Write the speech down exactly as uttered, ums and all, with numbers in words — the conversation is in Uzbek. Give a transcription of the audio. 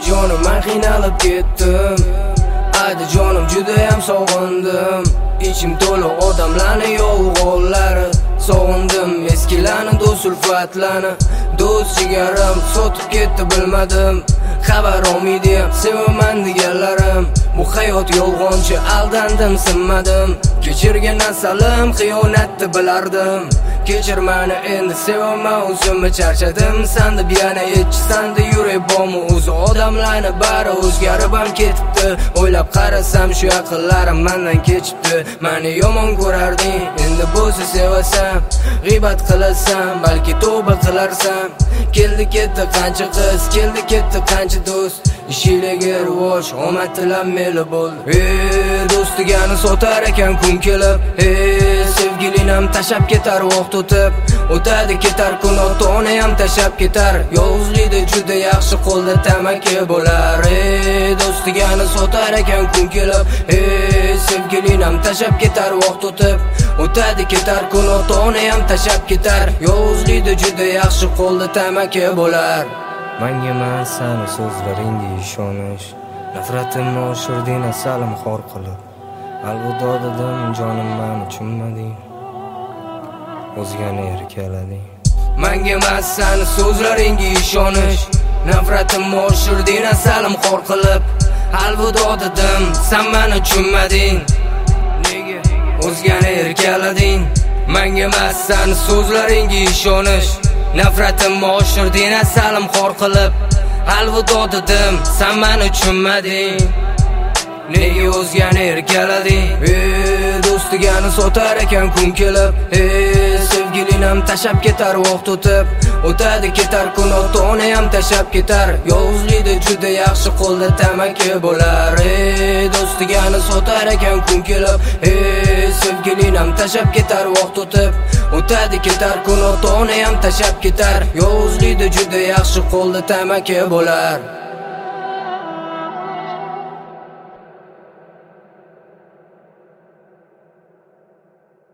jonim men qiynalib ketdim. Aydi jonim juda ham sog'indim. İçim to'la odamlarni yolg'onlari. Sog'indim eskilarni do'st ulfatlarni. Do'st jigarim sotib ketdi bilmadim. Xabar olmaydi sevaman deganlarim. Bu hayot yolg'onchi aldandim sinmadim. Kechirgan nasalim xiyonatni bilardim. Kechir meni endi sevaman o'zimni charchadim. Sanda yana etchi sanda yurak bormi o'zi odamlarni bari o'zgarib ham ketibdi. O'ylab qarasam shu yaqinlarim mendan kechibdi. Meni yomon ko'rarding endi bo'lsa sevasam. G'iybat qilasan balki tavba qilarsan. Keldi ketdi qancha qiz, keldi ketdi qancha do'st. Ishiga rivoj, omad tilanmeli bo'l. Ey do'stigani sotar ekan kun kelib. Ey sevgilinam tashab ketar vaqt o'tib. O'tadi ketar kun ota-ona ham tashab ketar. Yolg'izlikda juda yaxshi qo'lda tamaki bo'lar. Ey do'stigani sotar ekan kun kelib. Ey sevgilinam tashab ketar vaqt o'tib. O'tadi ketar kun ota-ona ham tashab ketar. Yolg'izlikda juda yaxshi qo'lda tamaki bo'lar. Menga emas seni so'zlaringga ishonish. Nafratimni oshirding asalim xor qilib. Alvido dedim jonim meni tushunmading. O'zgani erkalading. Menga emas seni so'zlaringga ishonish. Nafratimni oshirding asalim xor qilib. Alvido dedim sen meni tushunmading. Nega o'zgani erkalading? Menga emas seni so'zlaringga ishonish. Nafratimni oshirding asalim xor qilib. Alvido dedim sen meni tushunmading. Nega o'zgani erkalading? Ey do'stigani sotar ekan kun kelib. Ey sevgilinam tashab ketar vaqt o'tib. O'tadi ketar kun ota-ona ham tashab ketar. Yolg'izlikda juda yaxshi qo'lda tamaki bo'lar. Ey do'stigani sotar ekan kun kelib. Ey sevgilinam tashab ketar vaqt o'tib. O'tadi ketar kun ota-ona ham tashab ketar. Yolg'izlikda juda yaxshi qo'lda tamaki bo'lar.